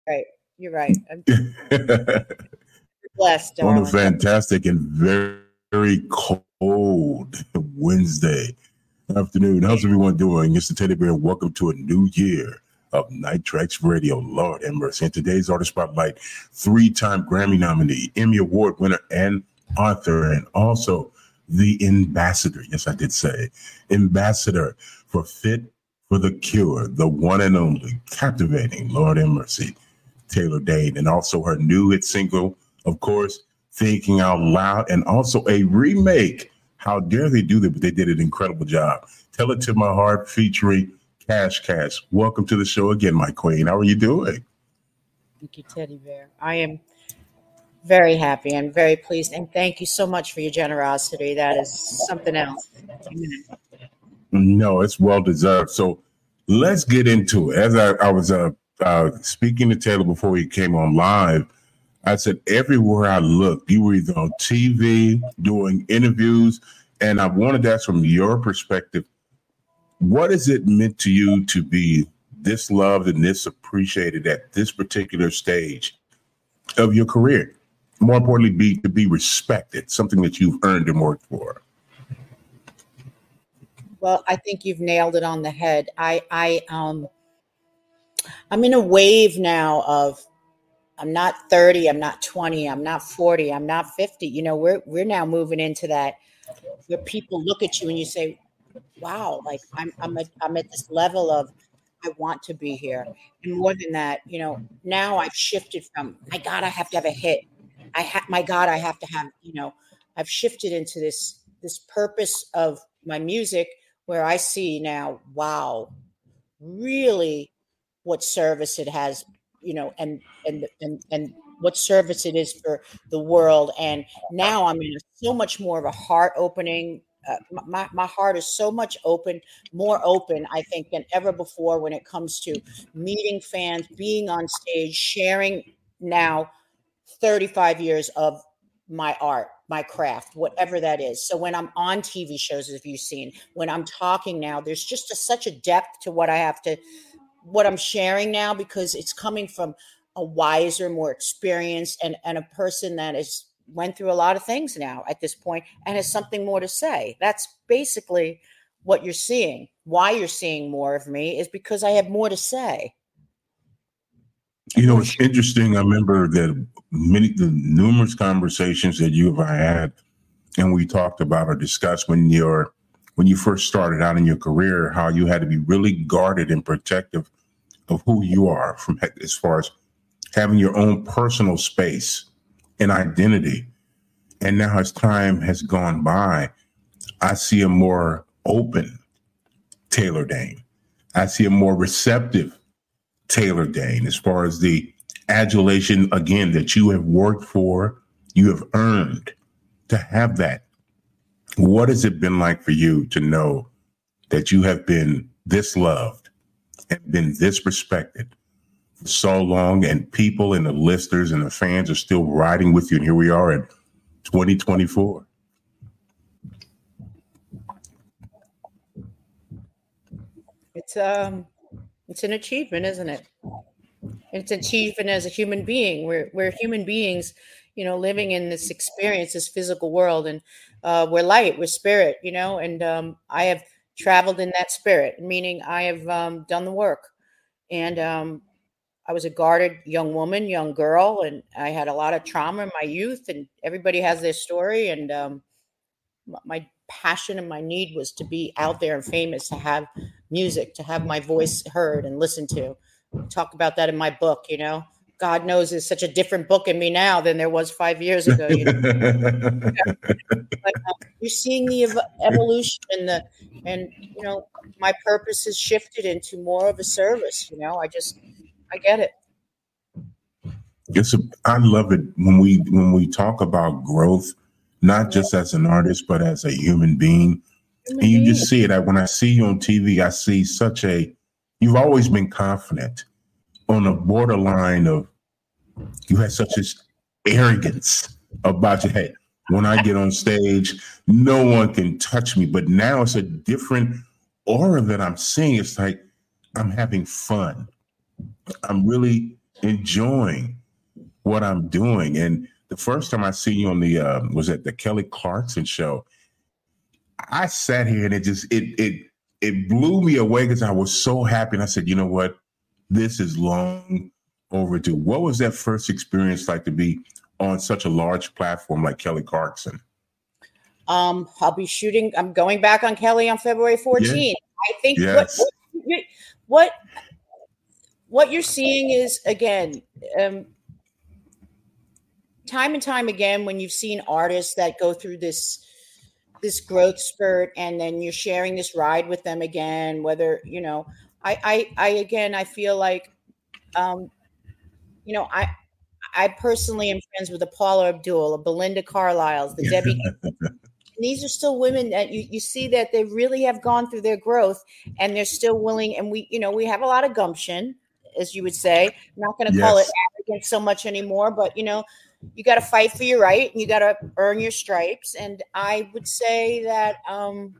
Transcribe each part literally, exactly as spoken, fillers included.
Right. You're right. I'm blessed, On a darling. fantastic and very, very cold Wednesday afternoon. How's everyone doing? It's the Teddy Bear, and welcome to a new year of Night Tracks Radio. Lord have mercy. And today's Artist Spotlight, three-time Grammy nominee, Emmy Award winner, and author, and also the ambassador. Yes, I did say ambassador for Fit for the Cure, the one and only, captivating, Lord have mercy, Taylor Dayne, and also her new hit single, of course, Thinking Out Loud, and also a remake. How dare they do that? But they did an incredible job. Tell It to My Heart featuring Cash Cash. Welcome to the show again, my queen. How are you doing? Thank you, Teddy Bear. I am very happy and very pleased. And thank you so much for your generosity. That is something else. No, it's well deserved. So let's get into it. As I, I was uh, uh, speaking to Taylor before he came on live, I said, everywhere I look, you were either on T V, doing interviews, and I wanted to ask from your perspective, what is it meant to you to be this loved and this appreciated at this particular stage of your career? More importantly, be to be respected, something that you've earned and worked for. Well, I think you've nailed it on the head. I, I, um, I'm in a wave now of, I'm not thirty, I'm not twenty, I'm not forty, I'm not fifty. You know, we're we're now moving into that where people look at you and you say, wow, like I'm I'm at, I'm at this level of I want to be here. And more than that, you know, now I've shifted from my God, I have to have a hit. I have my God, I have to have, you know, I've shifted into this this purpose of my music where I see now, wow, really what service it has, you know, and, and, and, and what service it is for the world. And now I'm in so much more of a heart opening. Uh, my, my heart is so much open, more open, I think, than ever before when it comes to meeting fans, being on stage, sharing now thirty-five years of my art, my craft, whatever that is. So when I'm on T V shows, as you've seen, when I'm talking now, there's just a, such a depth to what I have to what I'm sharing now, because it's coming from a wiser, more experienced and, and a person that has went through a lot of things now at this point and has something more to say. That's basically what you're seeing. Why you're seeing more of me is because I have more to say. You know, it's interesting. I remember that many, the numerous conversations that you have had and we talked about or discussed when you're when you first started out in your career, how you had to be really guarded and protective of who you are, from as far as having your own personal space and identity. And now as time has gone by, I see a more open Taylor Dayne. I see a more receptive Taylor Dayne as far as the adulation, again, that you have worked for, you have earned to have that. What has it been like for you to know that you have been this loved and been this respected for so long, and people and the listeners and the fans are still riding with you? And here we are in twenty twenty-four. It's um, it's an achievement, isn't it? It's an achievement as a human being. We're we're human beings, you know, living in this experience, this physical world, and uh, we're light, we're spirit, you know. And um, I have traveled in that spirit, meaning I have um, done the work. And um, I was a guarded young woman, young girl, and I had a lot of trauma in my youth. And everybody has their story. And um, my passion and my need was to be out there and famous, to have music, to have my voice heard and listened to. I talk about that in my book, you know. God knows there's such a different book in me now than there was five years ago. You know? But, uh, you're seeing the ev- evolution and the, and you know, my purpose has shifted into more of a service. You know, I just, I get it. It's a, I love it when we when we talk about growth, not just as an artist, but as a human being. Human and you being. Just see it. I, when I see you on T V, I see such a, you've always been confident, on the borderline of, you had such this arrogance about your head. When I get on stage, no one can touch me. But now it's a different aura that I'm seeing. It's like I'm having fun. I'm really enjoying what I'm doing. And the first time I see you on the uh, was at the Kelly Clarkson show. I sat here and it just it it it blew me away because I was so happy. And I said, you know what, this is long overdue. What was that first experience like to be on such a large platform like Kelly Clarkson? Um, I'll be shooting. I'm going back on Kelly on February fourteenth. Yeah. I think yes. what, what what what you're seeing is again. Um, time and time again, when you've seen artists that go through this this growth spurt and then you're sharing this ride with them again, whether, you know, I, I, I again, I feel like, um, you know, I, I personally am friends with a Paula Abdul, a Belinda Carlisle's, the Debbie. These are still women that you, you see that they really have gone through their growth and they're still willing. And we, you know, we have a lot of gumption, as you would say. I'm not going to yes. call it arrogance so much anymore, but, you know, you got to fight for your right and you got to earn your stripes. And I would say that um,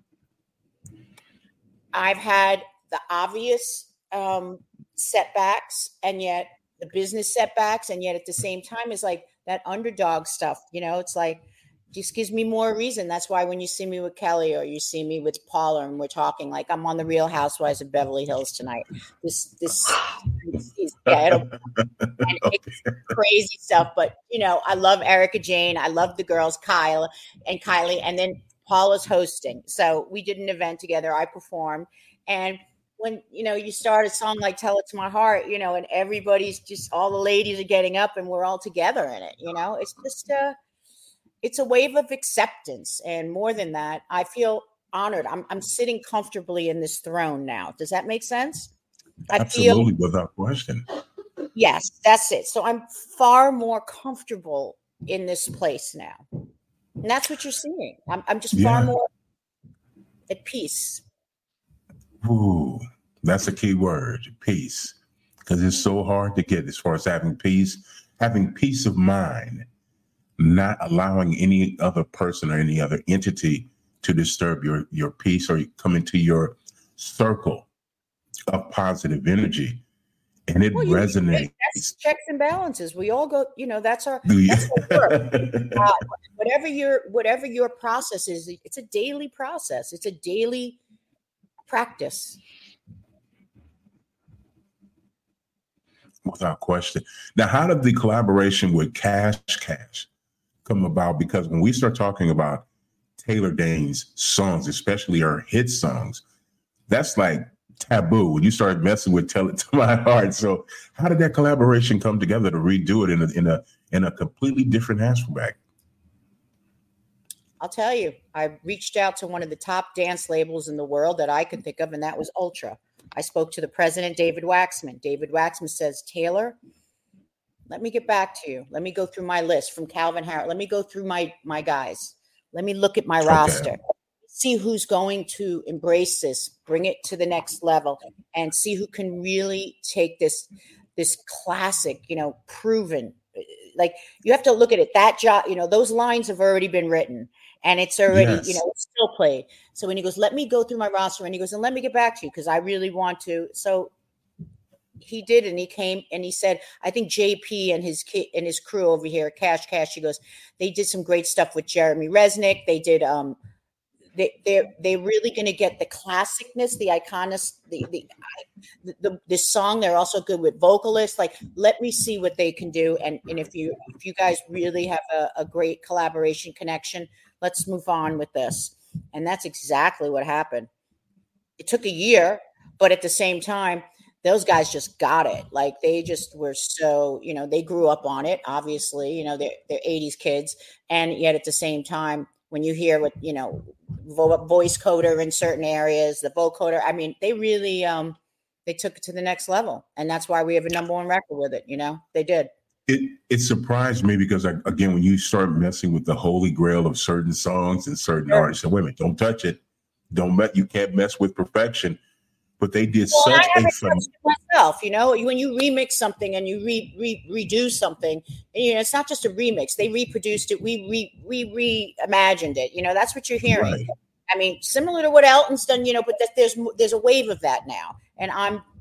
I've had the obvious um, setbacks and yet the business setbacks. And yet at the same time, it's like that underdog stuff, you know, it's like, just gives me more reason. That's why when you see me with Kelly or you see me with Paula and we're talking like I'm on the Real Housewives of Beverly Hills tonight. This, this, this is, yeah, it'll, and it's crazy stuff. But you know, I love Erica Jane. I love the girls, Kyle and Kylie, and then Paula's hosting. So we did an event together. I performed, and when you know you start a song like "Tell It to My Heart," you know, and everybody's just all the ladies are getting up and we're all together in it. You know, it's just uh it's a wave of acceptance. And more than that, I feel honored. I'm I'm sitting comfortably in this throne now. Does that make sense? I Absolutely, feel, without question. Yes, that's it. So I'm far more comfortable in this place now. And that's what you're seeing. I'm, I'm just yeah. far more at peace. Ooh, that's a key word, peace. Because it's so hard to get as far as having peace, having peace of mind. Not allowing any other person or any other entity to disturb your, your peace or come into your circle of positive energy. And it well, resonates. That's checks and balances. We all go, you know, that's our, that's our work. Uh, whatever your, whatever your process is, it's a daily process. It's a daily practice. Without question. Now, how did the collaboration with Cash Cash come about? Because when we start talking about Taylor Dayne's songs, especially her hit songs, that's like taboo when you start messing with "Tell It to My Heart." So how did that collaboration come together to redo it in a in a in a completely different aspect? I'll tell you, I reached out to one of the top dance labels in the world that I could think of, and that was Ultra. I spoke to the president, David Waxman. David Waxman says, Taylor, let me get back to you. Let me go through my list from Calvin Harris. Let me go through my, my guys. Let me look at my okay. roster. See who's going to embrace this, bring it to the next level, and see who can really take this, this classic, you know, proven. Like you have to look at it. That job, you know, those lines have already been written. And it's already, yes. you know, it's still played. So when he goes, let me go through my roster, and he goes, and let me get back to you because I really want to. So he did, and he came and he said, I think J P and his kid and his crew over here, Cash Cash, he goes, they did some great stuff with Jeremy Resnick. They did, um, they they're they're really going to get the classicness, the iconis, the the, the the this song. They're also good with vocalists. Like, let me see what they can do. And and if you if you guys really have a, a great collaboration connection, let's move on with this. And that's exactly what happened. It took a year, but at the same time, those guys just got it. Like they just were so, you know, they grew up on it, obviously, you know, they're, they're eighties kids. And yet at the same time, when you hear what, you know, vo- voice coder in certain areas, the vocoder, I mean, they really, um, they took it to the next level. And that's why we have a number one record with it. You know, they did. It it surprised me because, I, again, when you start messing with the holy grail of certain songs and certain sure. artists, and wait a minute, don't touch it. Don't met, you can't mess with perfection. But they did well, such I a fun. Myself, you know, when you remix something and you re, re redo something, you know, it's not just a remix. They reproduced it. We re we reimagined it. You know, that's what you're hearing. Right. I mean, similar to what Elton's done, you know, but there's there's a wave of that now, and I'm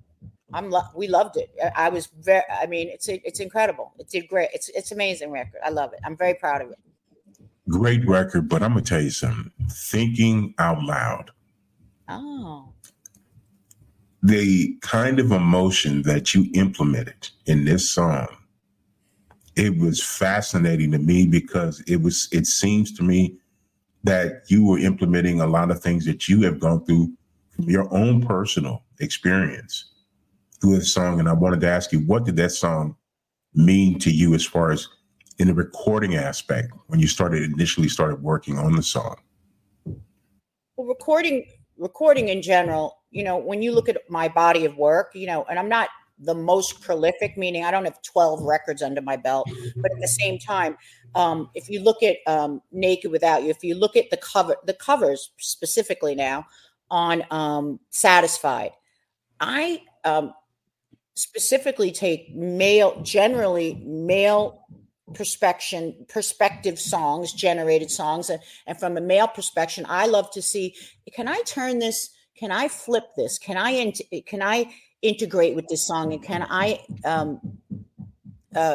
I'm lo- we loved it. I, I was very. I mean, it's it's incredible. It did great. It's it's amazing record. I love it. I'm very proud of it. Great record, but I'm gonna tell you something. Thinking Out Loud. Oh. The kind of emotion that you implemented in this song, it was fascinating to me because it was. It seems to me that you were implementing a lot of things that you have gone through from your own personal experience through this song. And I wanted to ask you, what did that song mean to you as far as in the recording aspect when you started initially started working on the song? Well, recording, recording in general, you know, when you look at my body of work, you know, and I'm not the most prolific, meaning I don't have twelve records under my belt, but at the same time, um, if you look at um, Naked Without You, if you look at the cover, the covers specifically now on um, Satisfied, I um, specifically take male, generally male perspection, perspective songs, generated songs. And, and from a male perspective, I love to see, can I turn this, can I flip this? Can I, int- can I integrate with this song? And can I um, uh,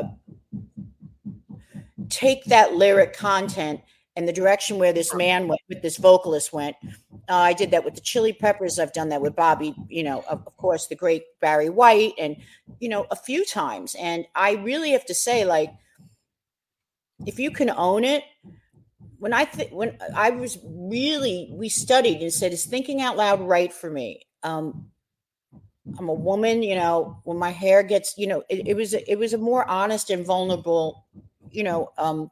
take that lyric content and the direction where this man went, with this vocalist went? Uh, I did that with the Chili Peppers. I've done that with Bobby, you know, of, of course, the great Barry White, and, you know, a few times. And I really have to say, like, if you can own it, when I think, when I was really, we studied and said, is thinking out loud right for me? Um, I'm a woman, you know, when my hair gets, you know, it, it was, it was a more honest and vulnerable, you know, um,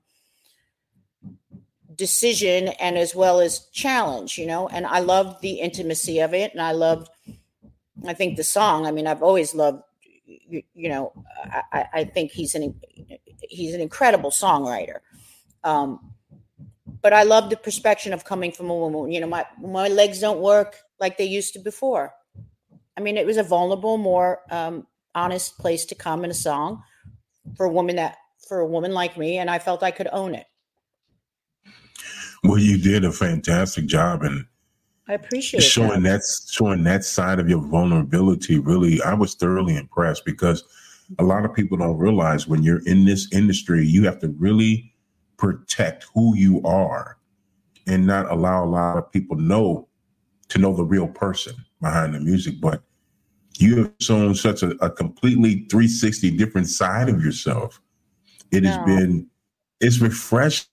decision, and as well as challenge, you know, and I loved the intimacy of it. And I loved, I think the song, I mean, I've always loved, you, you know, I, I think he's an, he's an incredible songwriter. Um, but I love the perspective of coming from a woman. You know, my, my legs don't work like they used to before. I mean, it was a vulnerable, more um, honest place to come in a song for a woman that, for a woman like me. And I felt I could own it. Well, you did a fantastic job, and I appreciate showing that. that showing that side of your vulnerability. Really, I was thoroughly impressed, because a lot of people don't realize when you're in this industry, you have to really protect who you are and not allow a lot of people know to know the real person behind the music. But you have shown such a, a completely three sixty different side of yourself. It no. has been, it's refreshing.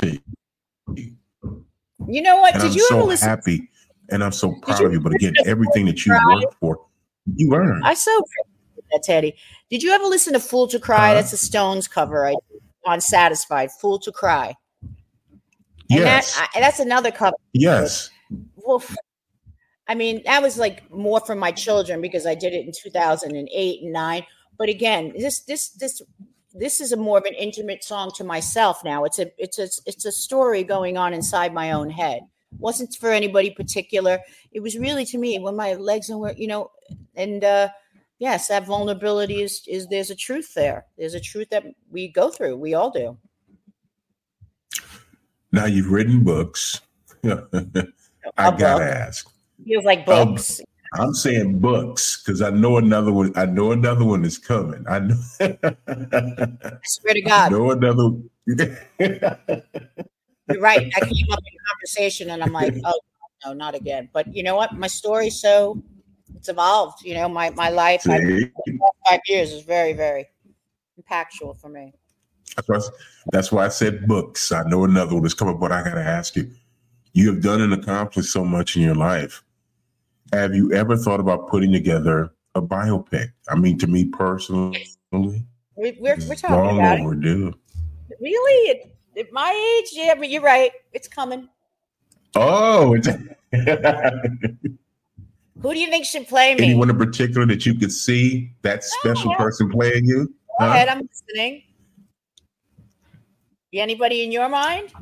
You know what? And Did I'm you so ever listen? happy, and I'm so proud of you. But again, everything that you worked for, you earned. I so appreciate that, Teddy. Did you ever listen to "Fool to Cry"? Uh-huh. That's a Stones cover I did on Satisfied. "Fool to Cry." And yes, that, I, that's another cover. Yes. Well, I mean, that was like more for my children because I did it in two thousand eight and nine. But again, this this this. This is a more of an intimate song to myself now. It's a it's a it's a story going on inside my own head. It wasn't for anybody particular. It was really to me when my legs were, you know, and uh, yes, that vulnerability is is there's a truth there. There's a truth that we go through. We all do. Now you've written books. I gotta ask. Feels like books. Um, I'm saying books because I know another one. I know another one is coming. I know. I swear to God. I know another. You're right. I came up in conversation and I'm like, oh no, not again. But you know what? My story's so it's evolved. You know, my my life. I, five years is very very impactful for me. That's why, that's why I said books. I know another one is coming, but I gotta ask you. You have done and accomplished so much in your life. Have you ever thought about putting together a biopic? I mean, to me personally, we, we're, we're talking long about overdue. It. Really? At, at my age, yeah, but you're right. It's coming. Oh. It's Who do you think should play me? Anyone in particular that you could see that special oh, person playing you? Go huh? ahead, I'm listening. Anybody in your mind?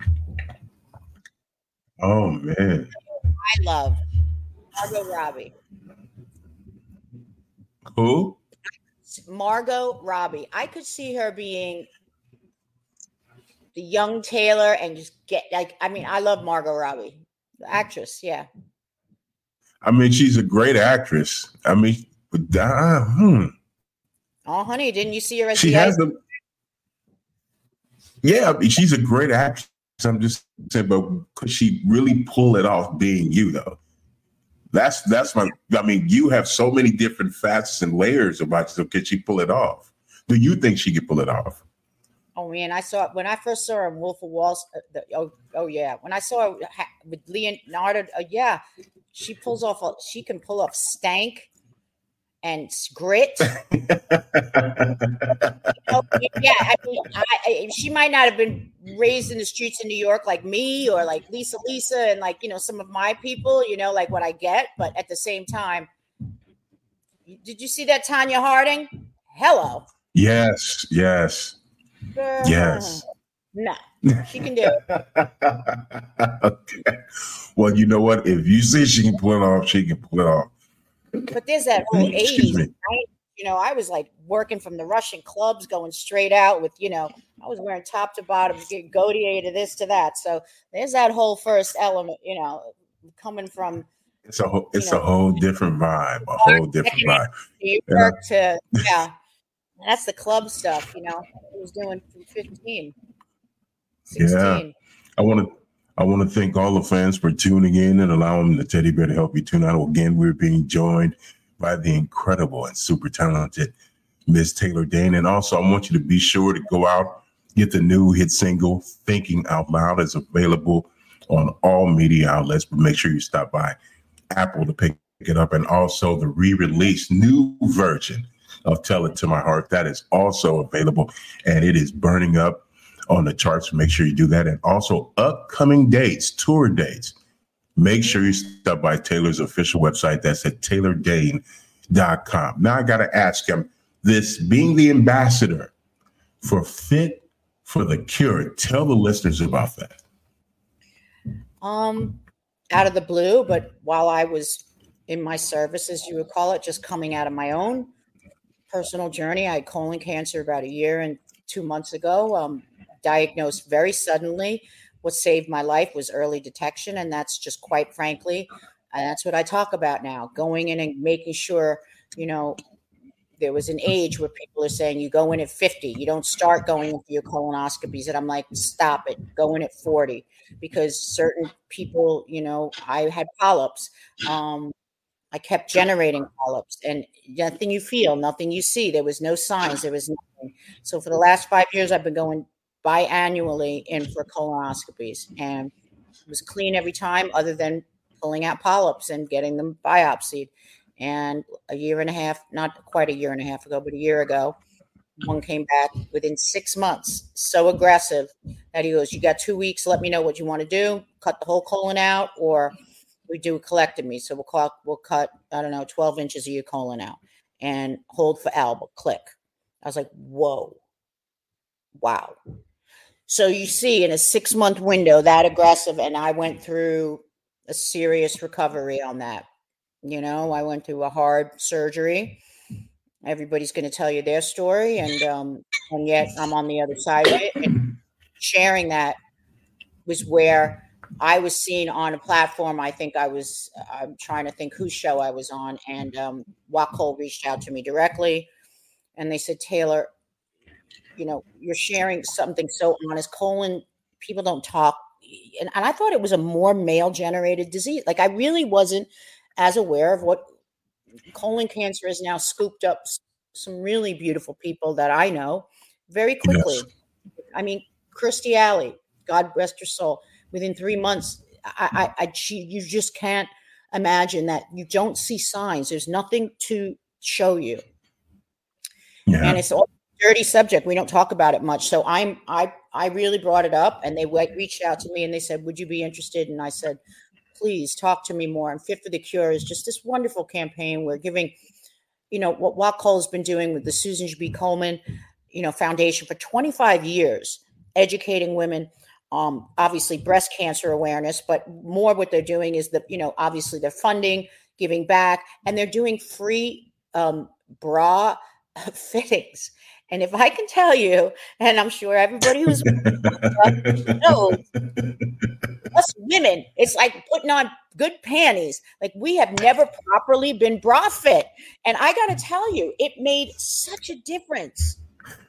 Oh, man. I love Margot Robbie. Who? Margot Robbie. I could see her being the young Taylor and just get like, I mean, I love Margot Robbie, the actress. Yeah. I mean, she's a great actress. I mean, But uh, hmm. Oh, honey, didn't you see her as She the has ice? the. Yeah, she's a great actress. I'm just saying, but could she really pull it off being you though? That's that's my. I mean, you have so many different facets and layers about you. So could she pull it off? Do you think she could pull it off? Oh man, I saw when I first saw her in Wolf of Wall Street. Uh, oh, oh yeah, when I saw her ha- with Leonardo, uh, yeah, she pulls off. A, she can pull off Stank and Grit. Oh, yeah, I mean, I, I, she might not have been raised in the streets of New York like me or like Lisa Lisa and like, you know, some of my people, you know, like what I get. But at the same time, did you see that Tanya Harding? Hello. Yes, yes, Girl, yes. No, she can do it. Okay. Well, you know what? If you see she can pull it off, she can pull it off. But there's that whole eighties, right? You know, I was like working from the Russian clubs, going straight out with, you know, I was wearing top to bottom, getting Gautier to this to that. So there's that whole first element, you know, coming from. It's a whole, it's know, a whole different vibe, a whole different vibe. New York to, yeah, that's the club stuff, you know, I was doing from fifteen, sixteen. Yeah, I want to. I want to thank all the fans for tuning in and allowing the Teddy Bear to help you tune out. Again, we're being joined by the incredible and super talented Miss Taylor Dayne. And also, I want you to be sure to go out, get the new hit single, Thinking Out Loud. It's available on all media outlets, but make sure you stop by Apple to pick it up. And also the re-released new version of Tell It to My Heart. That is also available, and it is burning up on the charts. Make sure you do that. And also upcoming dates, tour dates. Make sure you stop by Taylor's official website. That's at taylor dayne dot com. Now I got to ask him, this being the ambassador for Fit for the Cure, tell the listeners about that. Um, out of the blue, but while I was in my service, as you would call it, just coming out of my own personal journey, I had colon cancer about a year and two months ago. Um, diagnosed very suddenly. What saved my life was early detection. And that's just quite frankly, and that's what I talk about now, going in and making sure, you know, there was an age where people are saying you go in at fifty, you don't start going in for your colonoscopies. And I'm like, stop it, go in at forty, because certain people, you know, I had polyps. Um, I kept generating polyps, and nothing you feel, nothing you see. There was no signs. There was nothing. So for the last five years, I've been going biannually in for colonoscopies, and it was clean every time other than pulling out polyps and getting them biopsied. And a year and a half, not quite a year and a half ago, but a year ago, one came back within six months, so aggressive that he goes, you got two weeks. Let me know what you want to do. Cut the whole colon out, or we do a colectomy. So we'll cut, we'll cut, I don't know, twelve inches of your colon out and hold for Alba, click. I was like, whoa, wow. So you see in a six month window that aggressive. And I went through a serious recovery on that. You know, I went through a hard surgery. Everybody's going to tell you their story. And, um, and yet I'm on the other side of it. And sharing that was where I was seen on a platform. I think I was, I'm trying to think whose show I was on. And um, Wacol reached out to me directly. And they said, Taylor, you know, you're sharing something so honest. Colon, people don't talk. And, and I thought it was a more male generated disease. Like I really wasn't as aware of what colon cancer has now scooped up some really beautiful people that I know very quickly. Yes. I mean, Kirstie Alley, God rest her soul, within three months, I, I, I she, you just can't imagine that you don't see signs. There's nothing to show you. Yeah. And it's all a dirty subject. We don't talk about it much. So I'm, I, I really brought it up, and they like reached out to me and they said, would you be interested? And I said, please talk to me more. And Fit for the Cure is just this wonderful campaign. We're giving, you know, what Wacol has been doing with the Susan B. Komen, you know, Foundation for twenty-five years, educating women, um, obviously breast cancer awareness, but more what they're doing is that, you know, obviously they're funding, giving back, and they're doing free um, bra fittings. And if I can tell you, and I'm sure everybody who's knows, us women, it's like putting on good panties. Like, we have never properly been bra fit. And I got to tell you, it made such a difference.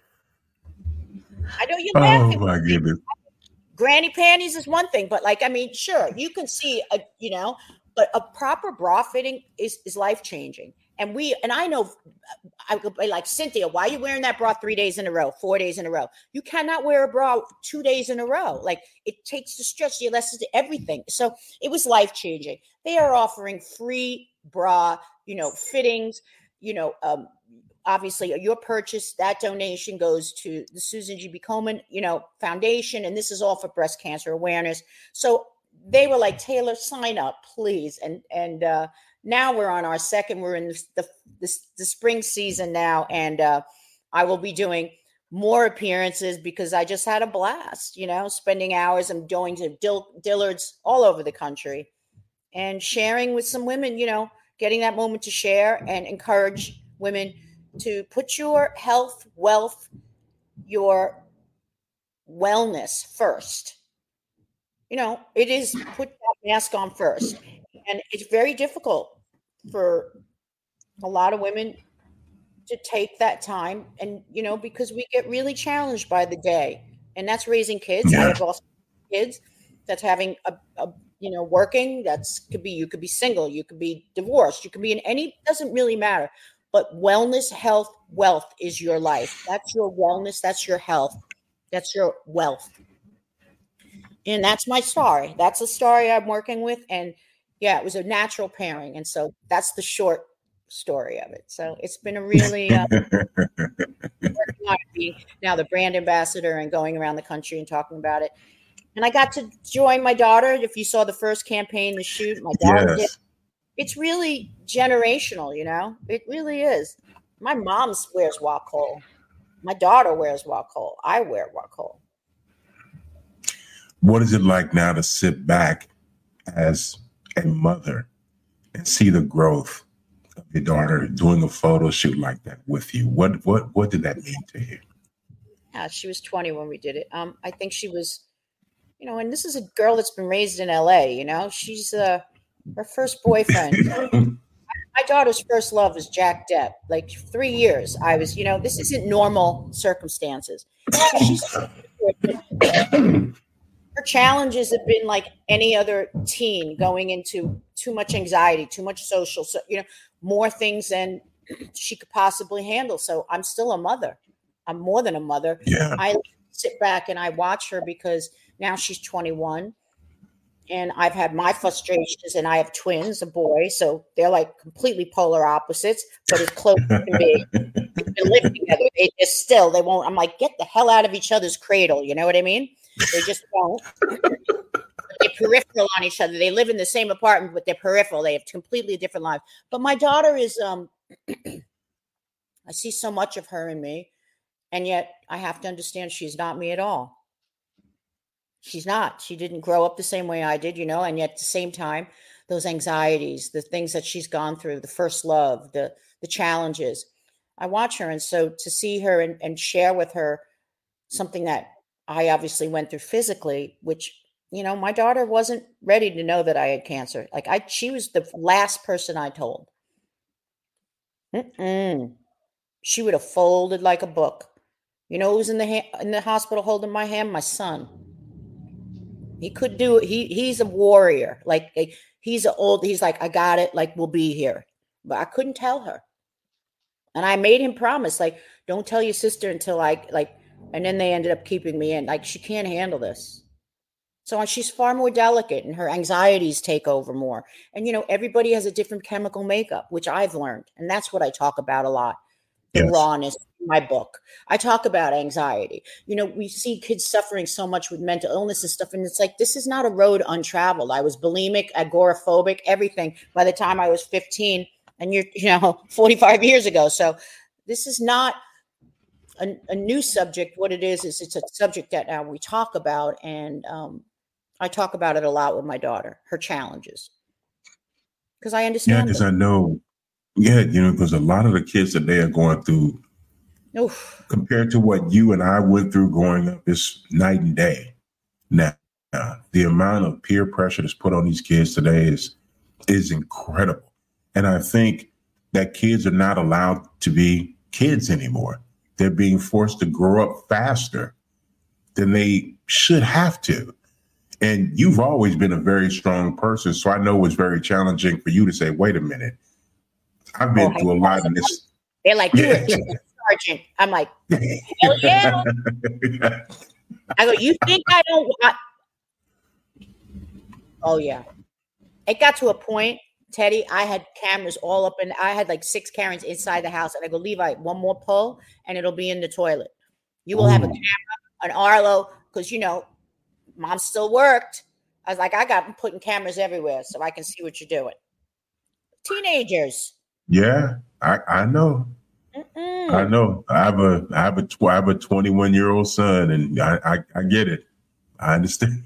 I know you're Oh laughing. my goodness. Granny panties is one thing, but like, I mean, sure, you can see, a, you know, but a proper bra fitting is, is life-changing. And we, and I know, I could be like, Cynthia, why are you wearing that bra three days in a row, four days in a row? You cannot wear a bra two days in a row. Like, it takes the stretch, the elasticity, everything. So it was life-changing. They are offering free bra, you know, fittings, you know, um, obviously your purchase, that donation goes to the Susan G. B. Komen, you know, Foundation. And this is all for breast cancer awareness. So they were like, Taylor, sign up, please. And, and, uh, now we're on our second, we're in the, the, the, the spring season now. And, uh, I will be doing more appearances because I just had a blast, you know, spending hours and going to Dill, Dillard's all over the country and sharing with some women, you know, getting that moment to share and encourage women to put your health, wealth, your wellness first. You know, it is put that mask on first. And it's very difficult for a lot of women to take that time. And, you know, because we get really challenged by the day. And that's raising kids. Yeah. I have also kids that's having a, a you know, working. That's could be, you could be single, you could be divorced, you could be in any, doesn't really matter. But wellness, health, wealth is your life. That's your wellness. That's your health. That's your wealth. And that's my story. That's a story I'm working with. And yeah, it was a natural pairing. And so that's the short story of it. So it's been a really, uh, working on being now the brand ambassador and going around the country and talking about it. And I got to join my daughter. If you saw the first campaign, the shoot, my daughter Yes. did. It's really generational, you know, it really is. My mom wears Wacoal. My daughter wears Wacoal. I wear Wacoal. What is it like now to sit back as a mother and see the growth of your daughter doing a photo shoot like that with you? What what what did that mean to you? Yeah, she was twenty when we did it. Um, I think she was, you know, and this is a girl that's been raised in L A, you know, she's uh, her first boyfriend. My daughter's first love was Jack Depp. Like three years. I was, you know, this isn't normal circumstances. She's, her challenges have been like any other teen going into too much anxiety, too much social, so, you know, more things than she could possibly handle. So I'm still a mother. I'm more than a mother. Yeah. I sit back and I watch her because now she's twenty-one. And I've had my frustrations, and I have twins, a boy. So they're like completely polar opposites, but as close as can be. They live together. They just still, they won't. I'm like, get the hell out of each other's cradle. You know what I mean? They just won't. They're peripheral on each other. They live in the same apartment, but they're peripheral. They have completely different lives. But my daughter is, um, I see so much of her in me. And yet I have to understand she's not me at all. She's not. She didn't grow up the same way I did, you know, and yet at the same time, those anxieties, the things that she's gone through, the first love, the the challenges, I watch her. And so to see her and, and share with her something that I obviously went through physically, which, you know, my daughter wasn't ready to know that I had cancer. Like I, she was the last person I told. Mm-mm. She would have folded like a book. You know who was in the ha- in the hospital holding my hand? My son. He could do it. He he's a warrior. Like he's an old. He's like, I got it. Like we'll be here. But I couldn't tell her, and I made him promise, like, don't tell your sister until I like. And then they ended up keeping me in. Like she can't handle this. So she's far more delicate, and her anxieties take over more. And you know, everybody has a different chemical makeup, which I've learned, and that's what I talk about a lot. The Yes. rawness in my book. I talk about anxiety. You know, we see kids suffering so much with mental illness and stuff. And it's like, this is not a road untraveled. I was bulimic, agoraphobic, everything by the time I was fifteen, and you're, you know, forty-five years ago. So this is not a, a new subject. What it is, is it's a subject that now we talk about. And um, I talk about it a lot with my daughter, her challenges. Because I Yeah, understand because them. I know, yeah, you know, because a lot of the kids that they are going through, Oof. compared to what you and I went through growing up, is night and day. Now, the amount of peer pressure that's put on these kids today is is incredible. And I think that kids are not allowed to be kids anymore. They're being forced to grow up faster than they should have to. And you've always been a very strong person. So I know it's very challenging for you to say, wait a minute, I've been oh, through a lot of this. They're like, you're a sergeant. I'm like, hell yeah. I go, you think I don't want? Oh, yeah. It got to a point, Teddy, I had cameras all up, and I had like six cameras inside the house. And I go, Levi, one more pull, and it'll be in the toilet. You will Ooh. have a camera, an Arlo, because, you know, Mom still worked. I was like, I got putting cameras everywhere so I can see what you're doing. Teenagers. Yeah, I, I know. Mm-mm. I know. I have a I have a I have a twenty-one year old son, and I, I I get it. I understand.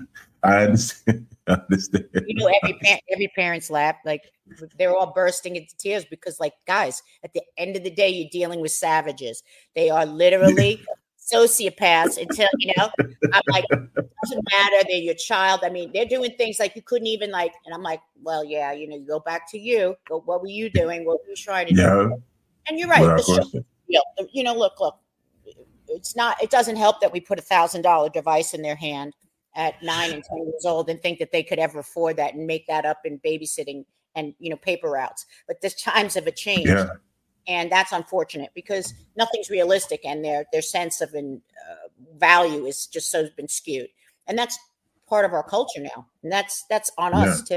I understand. I understand. You know, every parent, every parent's lap, like they're all bursting into tears because, like, guys, at the end of the day, you're dealing with savages. They are literally sociopaths until, you know, I'm like, it doesn't matter. They're your child. I mean, they're doing things like you couldn't even like, and I'm like, well, yeah, you know, you go back to you. Go, what were you doing? What were you trying to yeah. do? And you're right. The show, you, know, you know, look, look, it's not, it doesn't help that we put a thousand dollar device in their hand at nine and ten years old and think that they could ever afford that and make that up in babysitting and, you know, paper routes. But the times have changed. Yeah. And that's unfortunate because nothing's realistic, and their their sense of an, uh, value is just so been skewed, and that's part of our culture now, and that's that's on yeah. us too.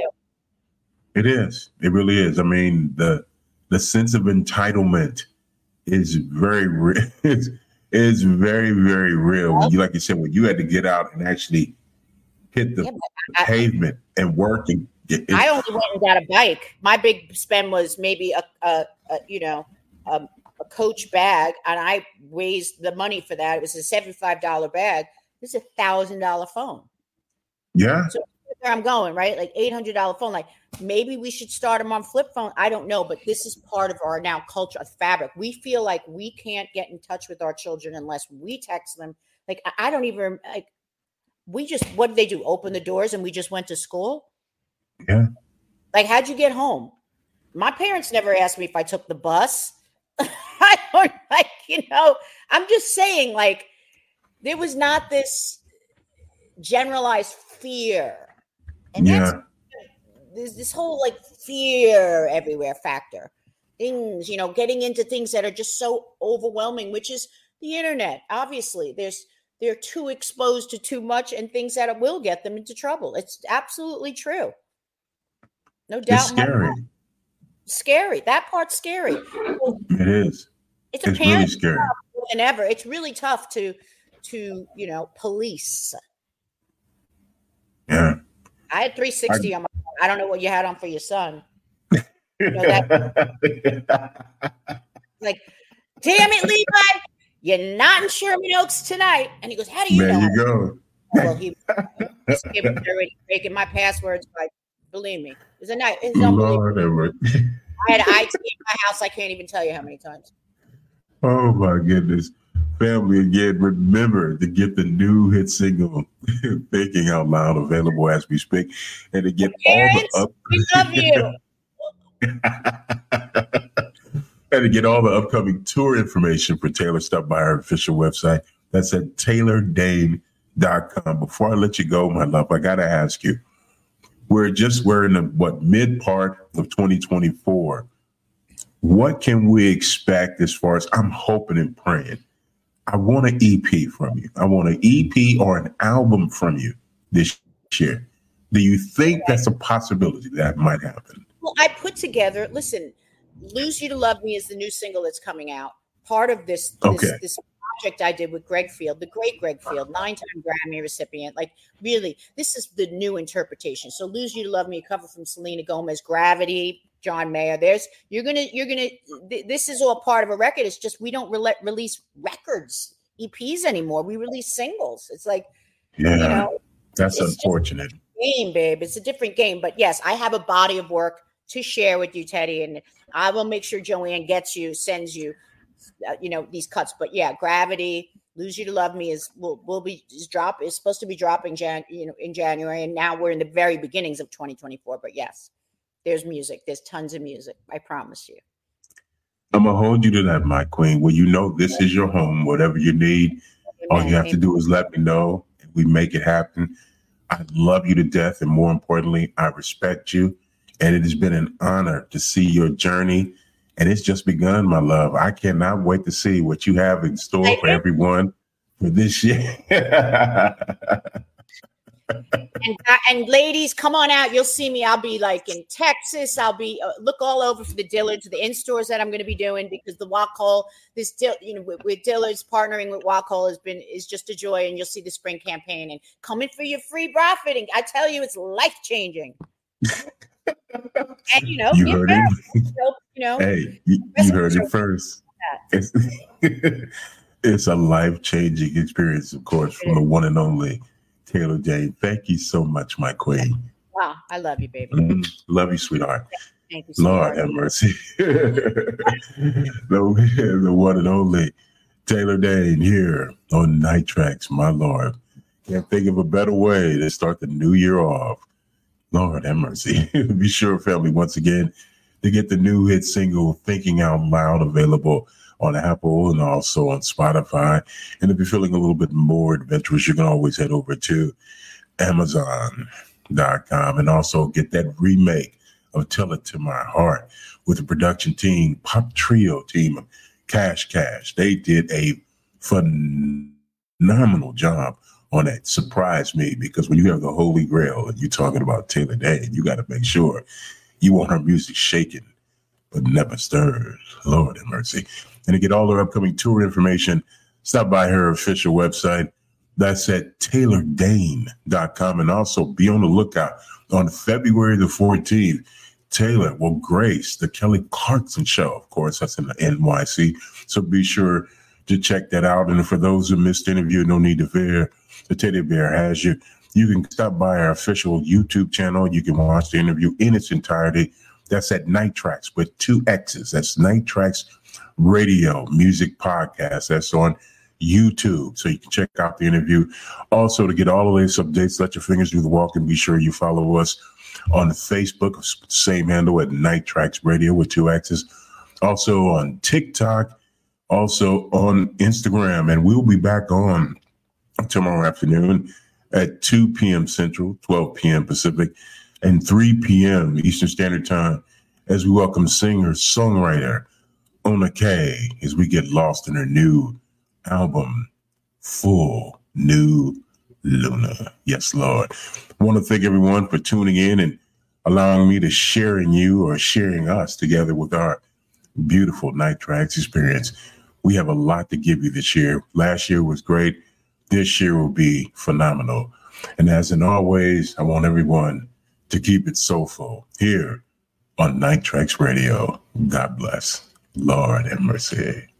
It is. It really is. I mean, the the sense of entitlement is very real. It's, it's very very real. When you, like you said, when you had to get out and actually hit the yeah, pavement I, and work and get. I only went and got a bike. My big spend was maybe a, a, a you know. Um, a Coach bag, and I raised the money for that. It was a seventy-five dollar bag. This is a thousand dollar phone. Yeah. So where I'm going, right? Like eight hundred dollar phone. Like maybe we should start them on flip phone. I don't know, but this is part of our now culture of fabric. We feel like we can't get in touch with our children unless we text them. Like I don't even like. We just what did they do? Open the doors and we just went to school. Yeah. Like how'd you get home? My parents never asked me if I took the bus. I don't like, you know, I'm just saying, like, there was not this generalized fear. And yeah. that's, there's this whole like fear everywhere factor. Things, you know, getting into things that are just so overwhelming, which is the internet. Obviously, there's they're too exposed to too much and things that will get them into trouble. It's absolutely true. No doubt. It's scary. Scary. That part's scary. It is. It's a it's really scary more than ever. It's really tough to, to you know, police. Yeah. I had three sixty I, on my phone. I don't know what you had on for your son. You know that? Like, damn it, Levi, you're not in Sherman Oaks tonight. And he goes, how do you there know? There you go. Well, he was already breaking my passwords. Like, believe me, it's a night. It's unbelievable. I had I T in my house. I can't even tell you how many times. Oh my goodness. Family, again, remember to get the new hit single, Thinking Out Loud, available as we speak. And to get Parents, all the up- we love you. And to get all the upcoming tour information for Taylor, stop by our official website. That's at taylor dane dot com. Before I let you go, my love, I got to ask you. We're just, we're in the, what, mid part of twenty twenty-four. What can we expect as far as, I'm hoping and praying. I want an E P from you. I want an E P or an album from you this year. Do you think that's a possibility that might happen? Well, I put together, listen, Lose You to Love Me is the new single that's coming out. Part of this, this, okay. this project I did with Greg Field, the great Greg Field, nine-time Grammy recipient. Like, really, this is the new interpretation. So Lose You to Love Me, a cover from Selena Gomez, Gravity, John Mayer. There's, you're going to, you're going to, th- this is all part of a record. It's just, we don't re- release records, E Ps anymore. We release singles. It's like, yeah, you know, that's unfortunate. Game, babe. It's a different game. But yes, I have a body of work to share with you, Teddy, and I will make sure Joanne gets you, sends you, uh, you know, these cuts. But yeah, Gravity, Lose You to Love Me is will will be is drop is supposed to be dropping Jan, you know, in January, and now we're in the very beginnings of twenty twenty-four. But yes, there's music. There's tons of music. I promise you. I'm going to hold you to that, my queen. Well, you know, this is your home. Whatever you need, Amen. All you have Amen. To do is let me know. We make it happen. I love you to death. And more importantly, I respect you. And it has been an honor to see your journey. And it's just begun, my love. I cannot wait to see what you have in store for everyone for this year. and, uh, and ladies, come on out. You'll see me. I'll be like in Texas. I'll be uh, look all over for the Dillards, the in-stores that I'm going to be doing, because the Wacol, this you know, with, with Dillards partnering with Wacol has been is just a joy. And you'll see the spring campaign and come in for your free profiting. I tell you, it's life changing. And you know, you heard it. So, you know, hey, you, you heard it first. It's, it's a life changing experience, of course, from the one and only Taylor Dayne. Thank you so much, my queen. Wow, I love you, baby. Mm, love you, sweetheart. Thank you, sweetheart. Lord have mercy. the, the one and only Taylor Dayne here on Night Tracks, my Lord. Can't think of a better way to start the new year off. Lord have mercy. Be sure, family, once again, to get the new hit single, Thinking Out Loud, available on Apple and also on Spotify. And if you're feeling a little bit more adventurous, you can always head over to Amazon dot com and also get that remake of Tell It to My Heart with the production team, Pop Trio team of Cash Cash. They did a phenomenal job on that. Surprised me, because when you have the Holy Grail and you're talking about Taylor Dayne, you got to make sure you want her music shaken but never stirred. Lord have mercy. And to get all her upcoming tour information, stop by her official website. That's at Taylor Dayne dot com. And also be on the lookout on February the fourteenth. Taylor will grace the Kelly Clarkson show. Of course, that's in the N Y C. So be sure to check that out. And for those who missed the interview, no need to fear. The Teddy Bear has you. You can stop by our official YouTube channel. You can watch the interview in its entirety. That's at Night Tracks with two X's. That's Night Tracks Radio Music Podcast. That's on YouTube. So you can check out the interview. Also, to get all the latest updates, let your fingers do the walk, and be sure you follow us on Facebook, same handle at Night Tracks Radio with two X's. Also on TikTok, also on Instagram. And we'll be back on tomorrow afternoon at two p.m. Central, twelve p.m. Pacific, and three p.m. Eastern Standard Time as we welcome singer, songwriter Ona Kay as we get lost in her new album, Full New Luna. Yes, Lord. I want to thank everyone for tuning in and allowing me to sharing you or sharing us together with our beautiful Night Tracks experience. We have a lot to give you this year. Last year was great. This year will be phenomenal. And as in always, I want everyone to keep it soulful here on Night Tracks Radio. God bless. Lord have mercy.